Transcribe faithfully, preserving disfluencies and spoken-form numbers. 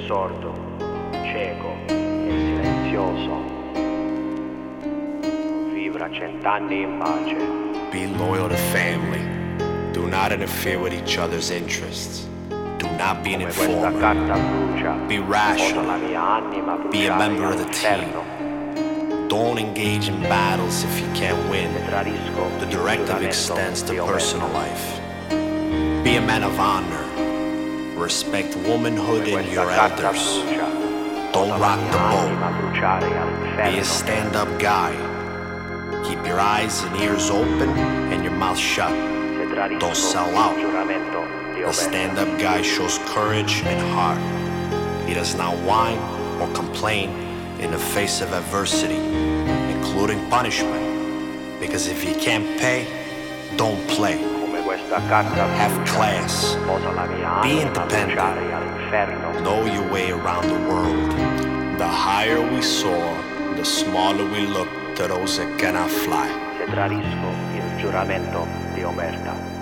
sordo, cieco e silenzioso. Vivra cent'anni in pace. Be loyal to family. Do not interfere with each other's interests. Do not be an Come questa informer. carta brucia, Be posa rational. la mia anima Be a bruciare member of the all'inferno. team. Don't engage in battles if you can't win. E tradisco The il directive giuramento extends to di Omerta. personal life. Be a man of honor. Respect womanhood Come and questa your carta elders. brucia, Don't posa la rock the mia boat. anima bruciare Be all'inferno. a stand-up guy. Keep your eyes and ears open and your mouth shut. Se tradisco Don't sell il out. giuramento di A Omerta. stand-up guy shows courage and heart. He does not whine or complain in the face of adversity, including punishment. Because if you can't pay, don't play. Come questa carta Have brucia, class. posa la mia Be anima independent. bruciare all'inferno. Know your way around the world. The higher we soar, the smaller we look to those that cannot fly. Se tradisco il giuramento di Omerta.